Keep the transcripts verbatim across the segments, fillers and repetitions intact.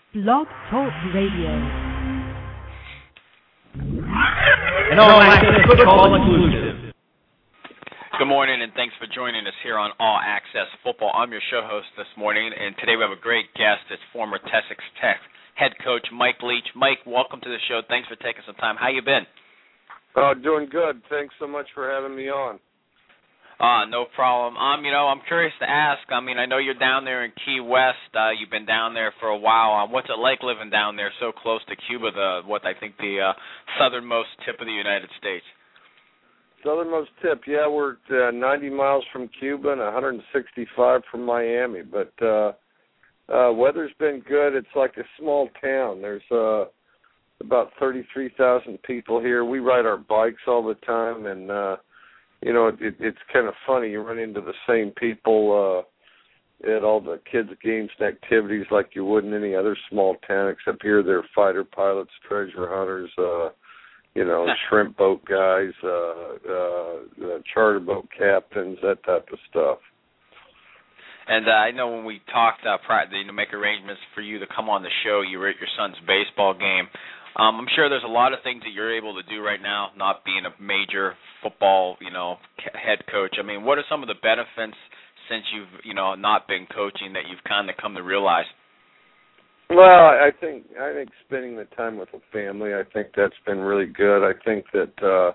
Blog Talk Radio. And all access football inclusive. Good morning, and thanks for joining us here on All Access Football. I'm your show host this morning, and today we have a great guest. It's former Texas Tech head coach Mike Leach. Mike, welcome to the show. Thanks for taking some time. How you been? Oh, doing good. Thanks so much for having me on. Uh, no problem. Um, you know, I'm curious to ask. I mean, I know you're down there in Key West. Uh, you've been down there for a while. Um, what's it like living down there so close to Cuba, the what I think the uh, southernmost tip of the United States? Southernmost tip, yeah, we're uh, ninety miles from Cuba and one hundred sixty-five from Miami. But uh, uh, weather's been good. It's like a small town. There's uh, about thirty-three thousand people here. We ride our bikes all the time, and uh, you know, it, it, it's kind of funny. You run into the same people uh, at all the kids' games and activities like you would in any other small town, except here they're fighter pilots, treasure hunters, uh, you know, shrimp boat guys, uh, uh, uh, charter boat captains, that type of stuff. And uh, I know when we talked, uh, prior, you know, make arrangements for you to come on the show, you were at your son's baseball game. Um, I'm sure there's a lot of things that you're able to do right now, not being a major football, you know, head coach. I mean, what are some of the benefits since you've, you know, not been coaching that you've kind of come to realize? Well, I think I think spending the time with the family, I think that's been really good. I think that,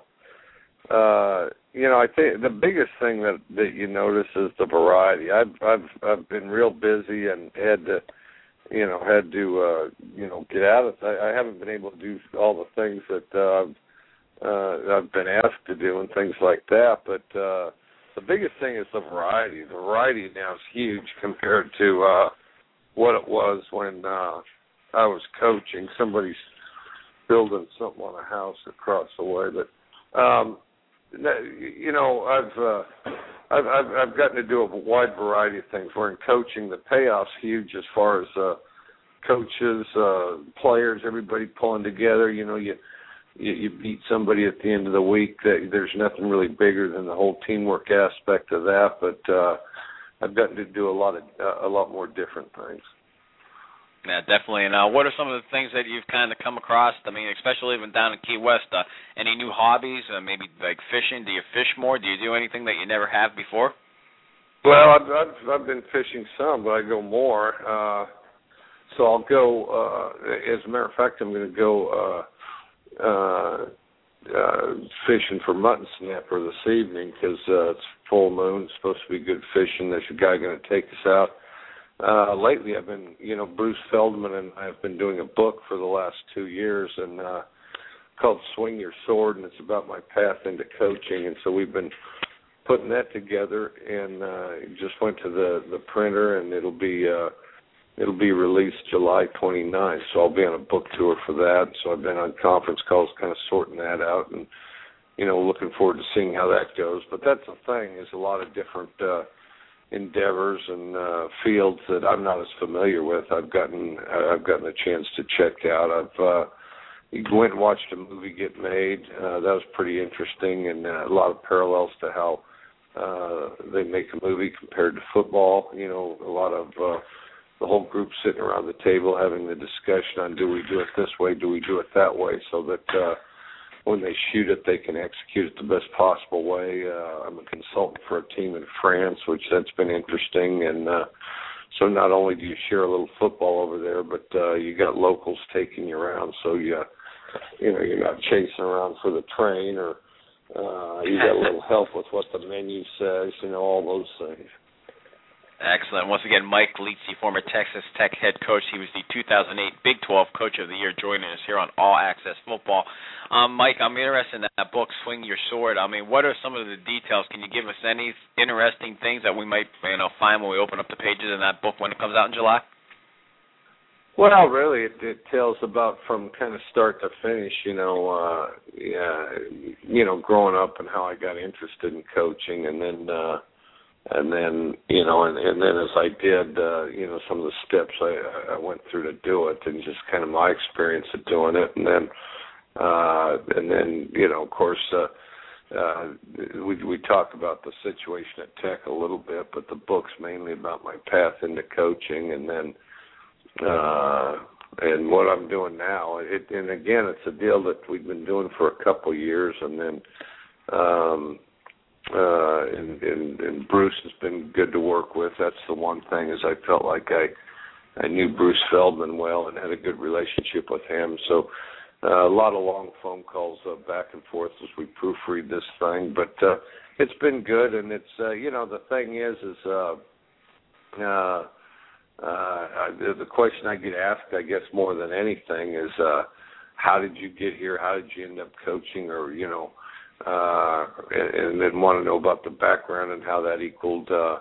uh, uh, you know, I think the biggest thing that, that you notice is the variety. I've I've I've been real busy and had to. you know, had to, uh, you know, get out of it. I, I haven't been able to do all the things that uh, I've, uh, I've been asked to do and things like that. But uh, the biggest thing is the variety. The variety now is huge compared to uh, what it was when uh, I was coaching. Somebody's building something on a house across the way. But, um, you know, I've, uh, I've I've I've gotten to do a wide variety of things. Where in coaching, the payoff's huge as far as uh, coaches, uh, players, everybody pulling together. You know, you, you you beat somebody at the end of the week. That there's nothing really bigger than the whole teamwork aspect of that. But uh, I've gotten to do a lot of uh, a lot more different things. Yeah, definitely. And uh, what are some of the things that you've kind of come across? I mean, especially even down in Key West, uh, any new hobbies, uh, maybe like fishing? Do you fish more? Do you do anything that you never have before? Well, I've, I've, I've been fishing some, but I go more. Uh, so I'll go, uh, as a matter of fact, I'm going to go uh, uh, uh, fishing for mutton snapper this evening because uh, it's full moon. It's supposed to be good fishing. There's a guy going to take us out. Uh, lately, I've been, you know, Bruce Feldman and I have been doing a book for the last two years and uh, called Swing Your Sword, and it's about my path into coaching. And so we've been putting that together, and uh, just went to the, the printer, and it'll be uh, it'll be released July twenty-ninth. So I'll be on a book tour for that. So I've been on conference calls, kind of sorting that out, and you know, looking forward to seeing how that goes. But that's the thing: is a lot of different Uh, endeavors and uh, fields that I'm not as familiar with. I've gotten I've gotten a chance to check out. I've uh, went and watched a movie get made. Uh, that was pretty interesting, and uh, a lot of parallels to how uh, they make a movie compared to football. You know, a lot of uh, the whole group sitting around the table having the discussion on do we do it this way, do we do it that way, so that uh, when they shoot it, they can execute it the best possible way. Uh, I'm a consultant for a team in France, which that's been interesting. And uh, so not only do you share a little football over there, but uh, you got locals taking you around, so you, you know, you're not chasing around for the train, or uh, you got a little help with what the menu says, you know, all those things. Excellent. Once again, Mike Leach, former Texas Tech head coach. He was the two thousand eight Big twelve Coach of the Year, joining us here on All Access Football. Um, Mike, I'm interested in that book, Swing Your Sword. I mean, what are some of the details? Can you give us any interesting things that we might, you know, find when we open up the pages in that book when it comes out in July? Well, really, it, it tells about from kind of start to finish, you know, uh, yeah, you know, growing up and how I got interested in coaching, and then. Uh, And then, you know, and, and then as I did, uh, you know, some of the steps I, I went through to do it, and just kind of my experience of doing it. And then, uh, and then, you know, of course, uh, uh, we we talk about the situation at Tech a little bit, but the book's mainly about my path into coaching, and then uh, and what I'm doing now. It, and again, it's a deal that we've been doing for a couple of years, and then um, uh, and, and, and Bruce has been good to work with. That's the one thing, is I felt like I I knew Bruce Feldman well and had a good relationship with him. So uh, a lot of long phone calls uh, back and forth as we proofread this thing, but uh, it's been good. And it's uh, you know, the thing is is uh, uh, uh, the, the question I get asked, I guess, more than anything is uh, how did you get here? How did you end up coaching? Or you know, uh, and, and then want to know about the background and how that equaled. Uh,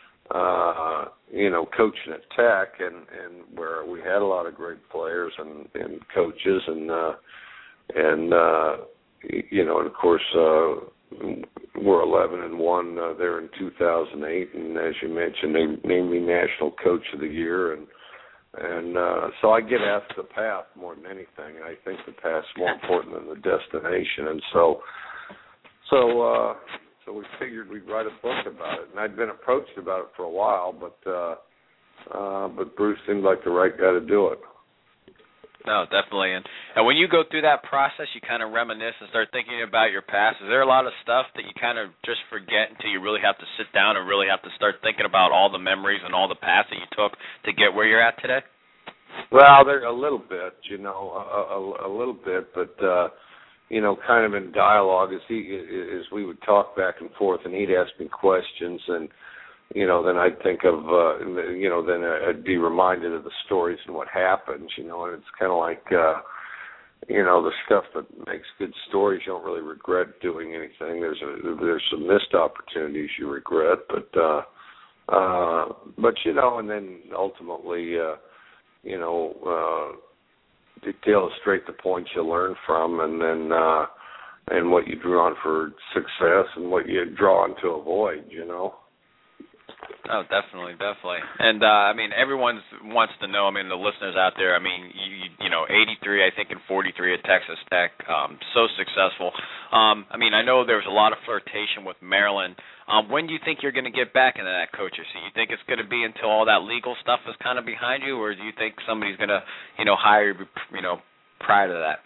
Uh, you know, coaching at Tech, and, and where we had a lot of great players and, and coaches, and uh, and uh, you know, and of course, uh, we're eleven and one uh, there in two thousand eight, and as you mentioned, they named me National Coach of the Year, and and uh, so I get asked the path more than anything, and I think the path's more important than the destination, and so so. Uh, So we figured we'd write a book about it, and I'd been approached about it for a while, but uh, uh, but Bruce seemed like the right guy to do it. No, definitely. And, and when you go through that process, you kind of reminisce and start thinking about your past. Is there a lot of stuff that you kind of just forget until you really have to sit down and really have to start thinking about all the memories and all the paths that you took to get where you're at today? Well, there a little bit, you know, a, a, a little bit, but. Uh, you know, kind of in dialogue as he as we would talk back and forth, and he'd ask me questions, and you know, then I'd think of, uh, you know, then I'd be reminded of the stories and what happens, you know, and it's kind of like, uh, you know, the stuff that makes good stories. You don't really regret doing anything. There's a, there's some missed opportunities you regret, but uh, uh, but you know, and then ultimately, uh, you know. Uh, to illustrate the points you learn from, and then uh, and what you drew on for success and what you draw on to avoid, you know. Oh, definitely, definitely. And, uh, I mean, everyone wants to know, I mean, the listeners out there, I mean, you, you know, eighty-three, I think, and forty-three at Texas Tech, um, so successful. Um, I mean, I know there was a lot of flirtation with Maryland. Um, when do you think you're going to get back into that coaching seat? You think it's going to be until all that legal stuff is kind of behind you, or do you think somebody's going to, you know, hire you, you know, prior to that?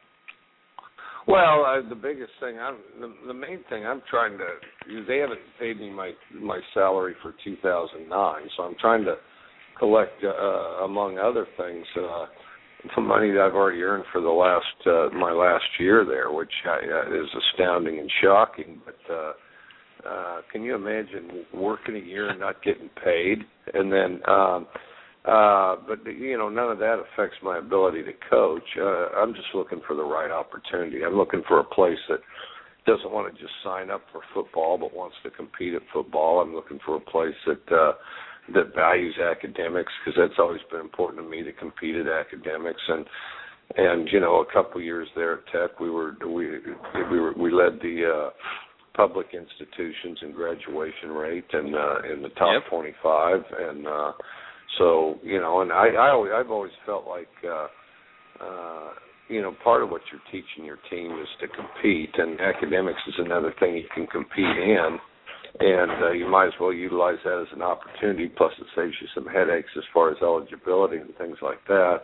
Well, uh, the biggest thing, I'm, the, the main thing I'm trying to, they haven't paid me my my salary for two thousand nine, so I'm trying to collect, uh, among other things, uh, the money that I've already earned for the last, uh, my last year there, which I, uh, is astounding and shocking. But uh, uh, can you imagine working a year and not getting paid? And then, um, Uh, but, you know, none of that affects my ability to coach. Uh, I'm just looking for the right opportunity. I'm looking for a place that doesn't want to just sign up for football but wants to compete at football. I'm looking for a place that uh, that values academics, because that's always been important to me, to compete at academics. And, and you know, a couple years there at Tech, we were we we were, we led the uh, public institutions in graduation rate and uh, in the top yep. twenty-five, and uh, So, you know, and I, I always, I've always felt like, uh, uh, you know, part of what you're teaching your team is to compete, and academics is another thing you can compete in, and uh, you might as well utilize that as an opportunity, plus it saves you some headaches as far as eligibility and things like that.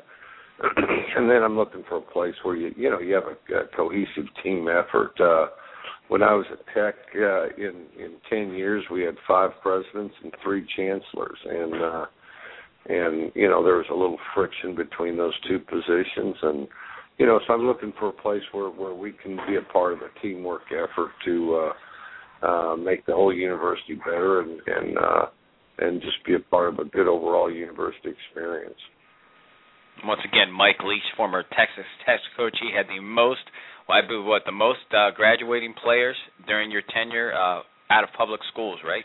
And then I'm looking for a place where, you you know, you have a, a cohesive team effort. Uh, when I was at Tech uh, in, in ten years, we had five presidents and three chancellors, and uh And, you know, there was a little friction between those two positions. And, you know, so I'm looking for a place where, where we can be a part of a teamwork effort to uh, uh, make the whole university better and and, uh, and just be a part of a good overall university experience. Once again, Mike Leach, former Texas Tech coach. He had the most, well, I believe, what, the most uh, graduating players during your tenure uh, out of public schools, right?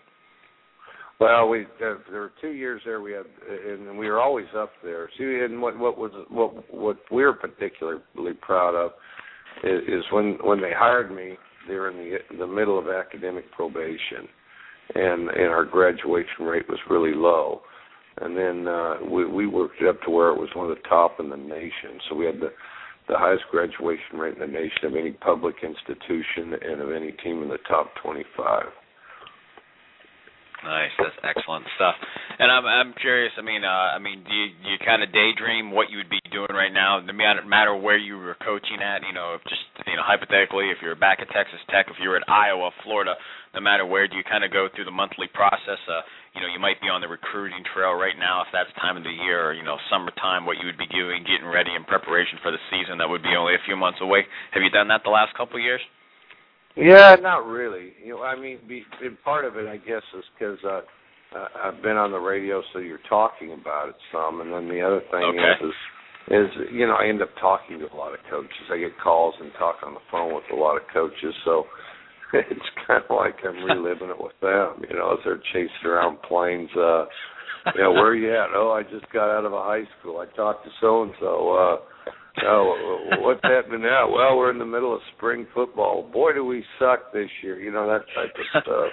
Well, we uh, there were two years there. We had, and we were always up there. See, and what what was what what we're particularly proud of is, is when when they hired me, they were in the the middle of academic probation, and and our graduation rate was really low, and then uh, we we worked it up to where it was one of the top in the nation. So we had the the highest graduation rate in the nation of any public institution and of any team in the top twenty-five. Nice, that's excellent stuff. And I'm I'm curious. I mean, uh, I mean, do you, do you kind of daydream what you would be doing right now? No matter, matter where you were coaching at, you know, if just you know, hypothetically, if you were back at Texas Tech, if you were at Iowa, Florida, no matter where, do you kind of go through the monthly process? Uh, you know, you might be on the recruiting trail right now, if that's time of the year, or you know, summertime, what you would be doing, getting ready in preparation for the season that would be only a few months away. Have you done that the last couple of years? Yeah, not really. You know, I mean, be, part of it, I guess, is because uh, uh, I've been on the radio, so you're talking about it some, and then the other thing okay. is, is, is, you know, I end up talking to a lot of coaches. I get calls and talk on the phone with a lot of coaches, so it's kind of like I'm reliving it with them. You know, as they're chasing around planes. Uh, you know, where are you at? Oh, I just got out of a high school. I talked to so and so. Uh, Oh, what's happening now? Well, we're in the middle of spring football. Boy, do we suck this year. You know, that type of stuff.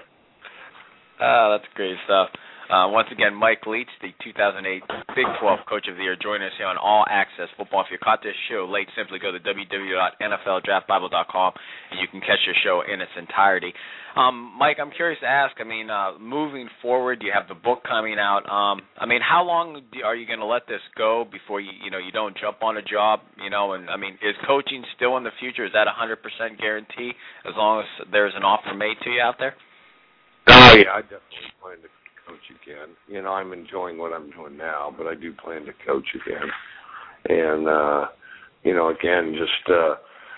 Oh, that's great stuff. Uh, once again, Mike Leach, the two thousand eight Big twelve Coach of the Year, joining us here on All Access Football. If you caught this show late, simply go to w w w dot n f l draft bible dot com, and you can catch your show in its entirety. Um, Mike, I'm curious to ask, I mean, uh, moving forward, you have the book coming out. Um, I mean, how long do, are you going to let this go before you, you know, you don't jump on a job, you know, and, I mean, is coaching still in the future? Is that a one hundred percent guarantee as long as there's an offer made to you out there? Oh, yeah, I definitely plan to coach again. You know, I'm enjoying what I'm doing now, but I do plan to coach again. And, uh, you know, again, just, uh,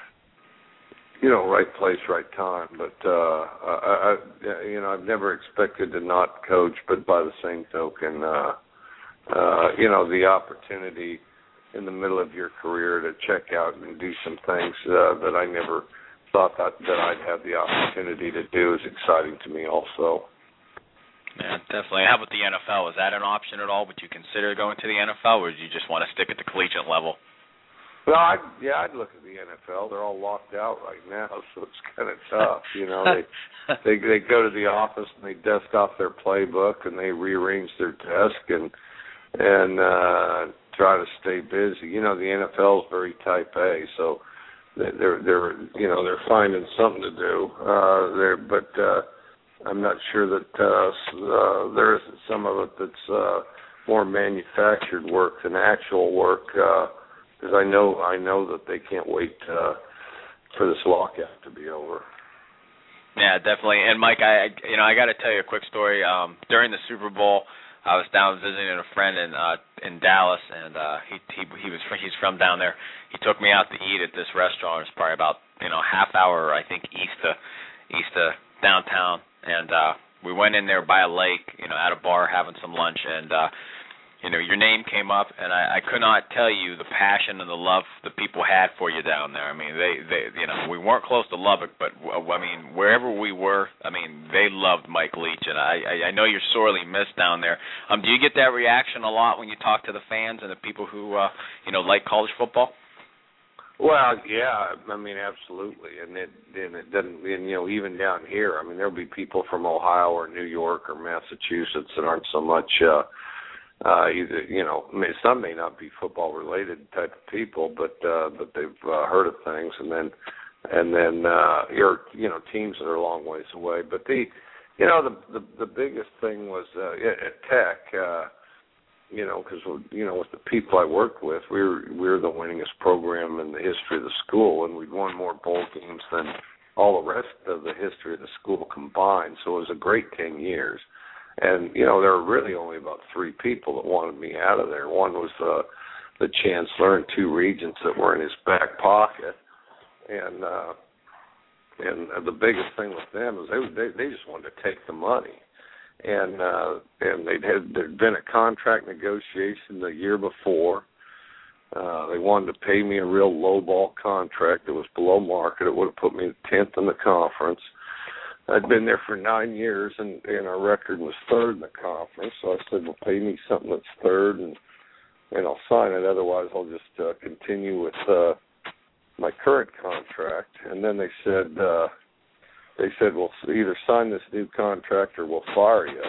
you know, right place, right time. But, uh, I, I, you know, I've never expected to not coach, but by the same token, uh, uh, you know, the opportunity in the middle of your career to check out and do some things uh, that I never thought that, that I'd have the opportunity to do is exciting to me also. Yeah, definitely. How about the N F L? Is that an option at all? Would you consider going to the N F L, or do you just want to stick at the collegiate level? Well, I'd, yeah, I'd look at the N F L. They're all locked out right now, so it's kind of tough. You know, they they they go to the office and they dust off their playbook and they rearrange their desk and and uh, try to stay busy. You know, the N F L is very type A, so they're they're you know they're finding something to do uh, there, but. Uh, I'm not sure that uh, uh, there isn't some of it that's uh, more manufactured work than actual work, because uh, I know I know that they can't wait uh, for this lockout to be over. Yeah, definitely. And Mike, I you know I got to tell you a quick story. Um, during the Super Bowl, I was down visiting a friend in uh, in Dallas, and uh, he he he was he's from down there. He took me out to eat at this restaurant. It's probably about you know half hour I think east of east of downtown. And uh, we went in there by a lake, you know, at a bar having some lunch, and, uh, you know, your name came up, and I, I could not tell you the passion and the love the people had for you down there. I mean, they, they, you know, we weren't close to Lubbock, but, I mean, wherever we were, I mean, they loved Mike Leach, and I, I know you're sorely missed down there. Um, do you get that reaction a lot when you talk to the fans and the people who, uh, you know, like college football? Well, yeah, I mean, absolutely, and it and it doesn't, and you know, even down here, I mean, there'll be people from Ohio or New York or Massachusetts that aren't so much, uh, uh, either, you know, some may not be football related type of people, but uh, but they've uh, heard of things, and then and then uh, your you know teams that are a long ways away. But the you know the the, the biggest thing was uh, at Tech. Uh, You know, because you know, with the people I worked with, we were we were the winningest program in the history of the school, and we'd won more bowl games than all the rest of the history of the school combined. So it was a great ten years, and you know, there were really only about three people that wanted me out of there. One was uh, the chancellor, and two regents that were in his back pocket, and uh, and the biggest thing with them is they they, they just wanted to take the money. And uh, and they'd had there'd been a contract negotiation the year before. Uh, they wanted to pay me a real lowball contract that was below market. It would have put me tenth in the conference. I'd been there for nine years, and, and our record was third in the conference. So I said, "Well, pay me something that's third, and and I'll sign it. Otherwise, I'll just uh, continue with uh, my current contract." And then they said. Uh, They said, well, either sign this new contract or we'll fire you.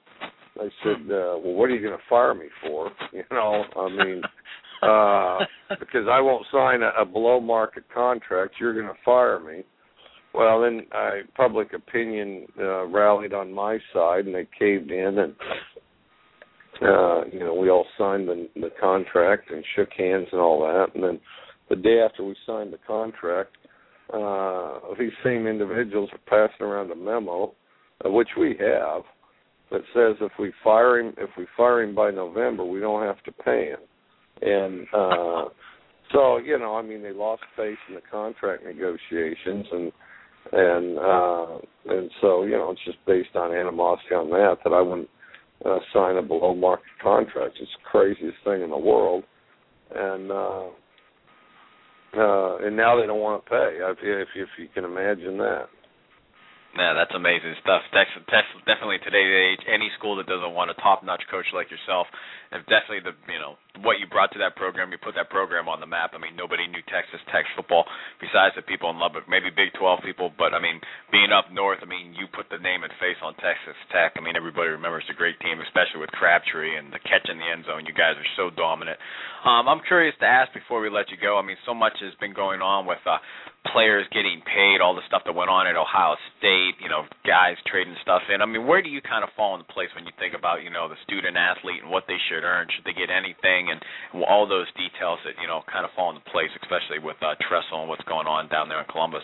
I said, uh, well, what are you going to fire me for? You know, I mean, uh, because I won't sign a, a below-market contract. You're going to fire me. well, then I, public opinion uh, rallied on my side, and they caved in, and uh, you know, we all signed the, the contract and shook hands and all that. And then the day after we signed the contract, uh, these same individuals are passing around a memo, uh, which we have, that says if we fire him, if we fire him by November, we don't have to pay him. And uh, so, you know, I mean, they lost faith in the contract negotiations, and and uh, and so, you know, it's just based on animosity on that that I wouldn't uh, sign a below market contract. It's the craziest thing in the world, and uh, uh, and now they don't want to pay. If, if if you can imagine that. Yeah, that's amazing stuff. That's, that's definitely today's age. Any school that doesn't want a top-notch coach like yourself, and definitely the you know what you brought to that program, you put that program on the map. I mean, nobody knew Texas Tech football besides the people in Lubbock, maybe Big twelve people. But I mean, being up north, I mean, you put the name and face on Texas Tech. I mean, everybody remembers the great team, especially with Crabtree and the catch in the end zone. You guys are so dominant. Um, I'm curious to ask before we let you go. I mean, so much has been going on with uh, players getting paid, all the stuff that went on at Ohio State, you know, guys trading stuff in. I mean, where do you kind of fall into place when you think about, you know, the student athlete and what they should earn? Should they get anything? And all those details that, you know, kind of fall into place, especially with uh, Tressel and what's going on down there in Columbus.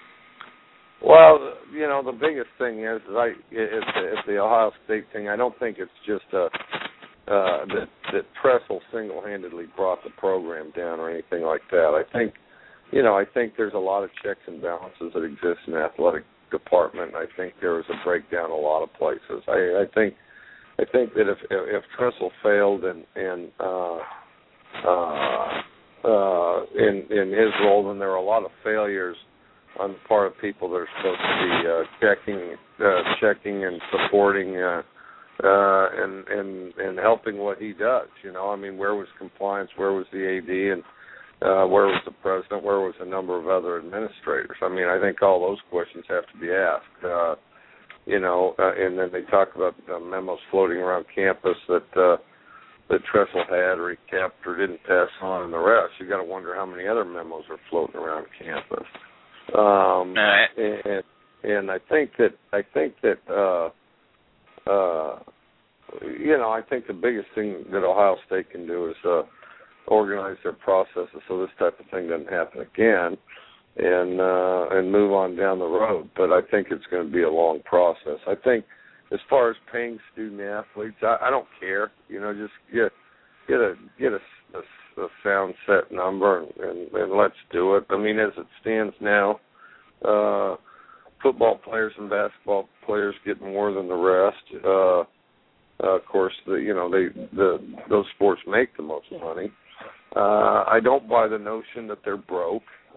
Well, you know, the biggest thing is, is I, it's, it's the Ohio State thing. I don't think it's just a, uh, that, that Tressel single-handedly brought the program down or anything like that. I think, you know, I think there's a lot of checks and balances that exist in the athletic department. I think there was a breakdown in a lot of places. I, I think, I think that if if Tressel failed and and uh, uh, uh, in in his role, then there are a lot of failures on the part of people that are supposed to be uh, checking, uh, checking and supporting uh, uh, and and and helping what he does. You know, I mean, where was compliance? Where was the A D? And Uh, where was the president? Where was a number of other administrators? I mean, I think all those questions have to be asked. Uh, you know, uh, and then they talk about uh, memos floating around campus that uh, that Tressel had or he kept or didn't pass on, and the rest. You got to wonder how many other memos are floating around campus. Um, right. and and I think that I think that uh, uh, you know I think the biggest thing that Ohio State can do is Uh, organize their processes so this type of thing doesn't happen again, and uh, and move on down the road. But I think it's going to be a long process. I think as far as paying student athletes, I, I don't care. You know, just get get a get a, a, a sound set number and, and, and let's do it. I mean, as it stands now, uh, football players and basketball players get more than the rest. Uh, uh, of course, the you know they the those sports make the most money. Uh, I don't buy the notion that they're broke,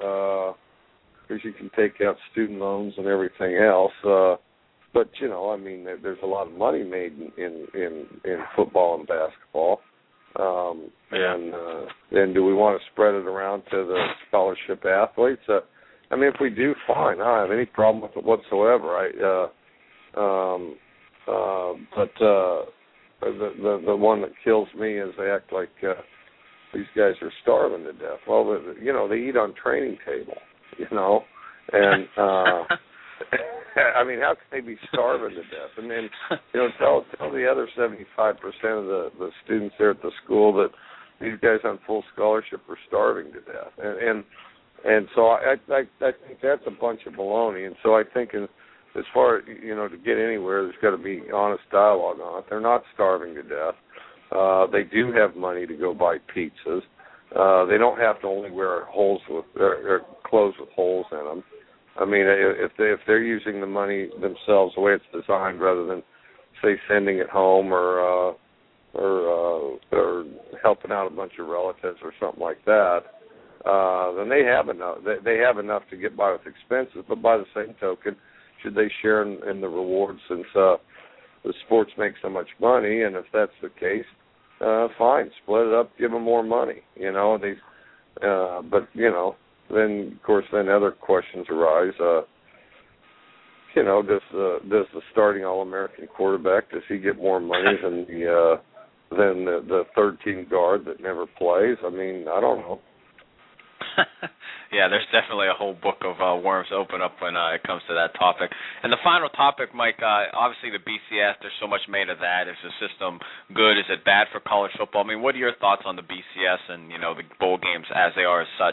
because uh, you can take out student loans and everything else. Uh, but you know, I mean, there, there's a lot of money made in in, in, in football and basketball. Um, and uh, and do we want to spread it around to the scholarship athletes? Uh, I mean, if we do, fine. I don't have any problem with it whatsoever. I, uh, um, uh, but uh, the, the the one that kills me is they act like Uh, these guys are starving to death. Well, you know, they eat on training table, you know, and uh, I mean, how can they be starving to death? And then, you know, tell tell the other seventy-five percent of the, the students there at the school that these guys on full scholarship are starving to death. And and, and so I, I I think that's a bunch of baloney. And so I think in, as far as, you know, to get anywhere, there's got to be honest dialogue on it. They're not starving to death. Uh, they do have money to go buy pizzas. Uh, they don't have to only wear holes with or, or clothes with holes in them. I mean, if they if they're using the money themselves the way it's designed, rather than say sending it home or uh, or uh, or helping out a bunch of relatives or something like that, uh, then they have enough. They, they have enough to get by with expenses. But by the same token, should they share in, in the rewards since Uh, the sports make so much money? And if that's the case, uh, fine, split it up, give them more money, you know. They, uh, but you know, then of course, then other questions arise. Uh, you know, does the does the starting All-American quarterback, does he get more money than the uh, than the, the third team guard that never plays? I mean, I don't know. Yeah, there's definitely a whole book of uh, worms open up when uh, it comes to that topic. And the final topic, Mike, uh, obviously the B C S, there's so much made of that. Is the system good? Is it bad for college football? I mean, what are your thoughts on the B C S and, you know, the bowl games as they are as such?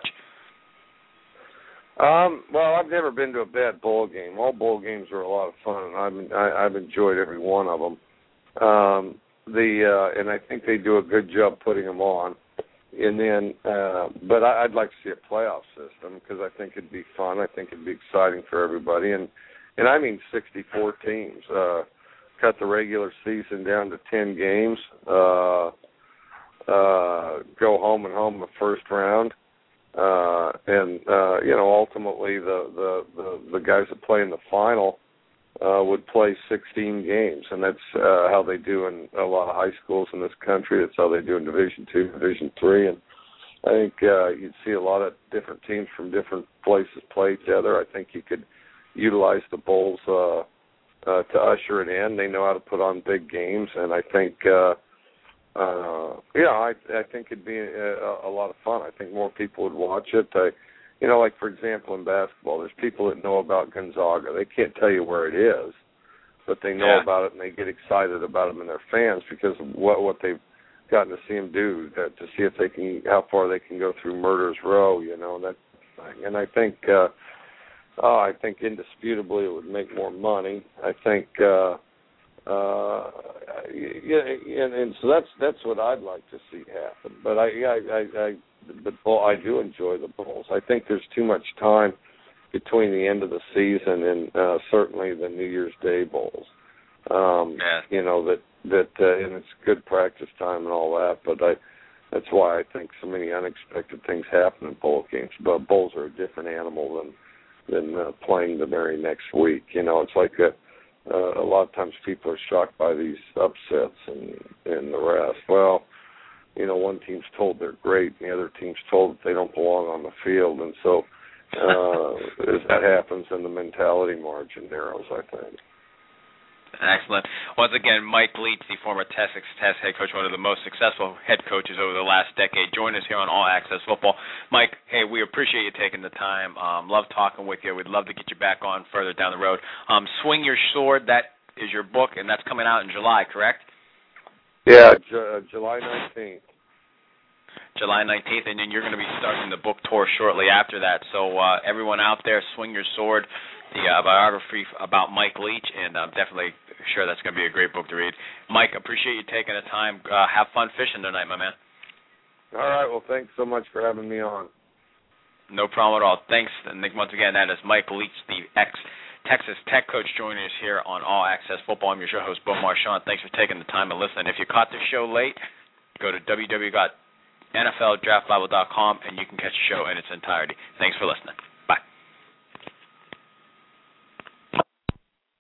Um, well, I've never been to a bad bowl game. All bowl games are a lot of fun, and I've, I, I've enjoyed every one of them. Um, the uh, and I think they do a good job putting them on. And then, uh, but I, I'd like to see a playoff system because I think it'd be fun. I think it'd be exciting for everybody, and and I mean sixty-four teams. Uh, cut the regular season down to ten games. Uh, uh, go home and home the first round, uh, and uh, you know ultimately the, the the the guys that play in the final uh, would play sixteen games, and that's uh, how they do in a lot of high schools in this country. That's how they do in Division Two, Division Three, and I think uh, you'd see a lot of different teams from different places play each other. I think you could utilize the bowls uh, uh, to usher it in. They know how to put on big games, and I think, uh, uh, yeah, I, I think it'd be a, a lot of fun. I think more people would watch it. I, You know, like, for example, in basketball, there's people that know about Gonzaga. They can't tell you where it is, but they know yeah. about it, and they get excited about them and their fans because of what, what they've gotten to see them do, that, to see if they can, how far they can go through Murder's Row, you know, that thing. And I think, uh, oh, I think indisputably it would make more money. I think, uh, uh, yeah, and, and so that's that's what I'd like to see happen. But I, I, I, I But well, I do enjoy the bowls. I think there's too much time between the end of the season and uh, certainly the New Year's Day bowls. Um, yeah. You know that that uh, and it's good practice time and all that. But I, that's why I think so many unexpected things happen in bowl games. But bowls are a different animal than than uh, playing the very next week. You know, it's like a, uh, a lot of times people are shocked by these upsets and and the rest. Well. You know, one team's told they're great, and the other team's told that they don't belong on the field. And so uh, as that happens, then the mentality margin narrows, I think. Excellent. Once again, Mike Leach, the former Texas Tech head coach, one of the most successful head coaches over the last decade, joined us here on All Access Football. Mike, hey, we appreciate you taking the time. Um, love talking with you. We'd love to get you back on further down the road. Um, Swing Your Sword, that is your book, and that's coming out in July, correct? Yeah, Ju- July nineteenth. July nineteenth, and then you're going to be starting the book tour shortly after that. So uh, everyone out there, Swing Your Sword, the uh, biography about Mike Leach, and I'm definitely sure that's going to be a great book to read. Mike, appreciate you taking the time. Uh, have fun fishing tonight, my man. All right, well, thanks so much for having me on. No problem at all. Thanks, and once again, that is Mike Leach, the ex-Texas Tech coach, joining us here on All Access Football. I'm your show host, Bo Marchand. Thanks for taking the time to listen. If you caught the show late, go to w w w dot N F L Draft Bible dot com, and you can catch the show in its entirety. Thanks for listening.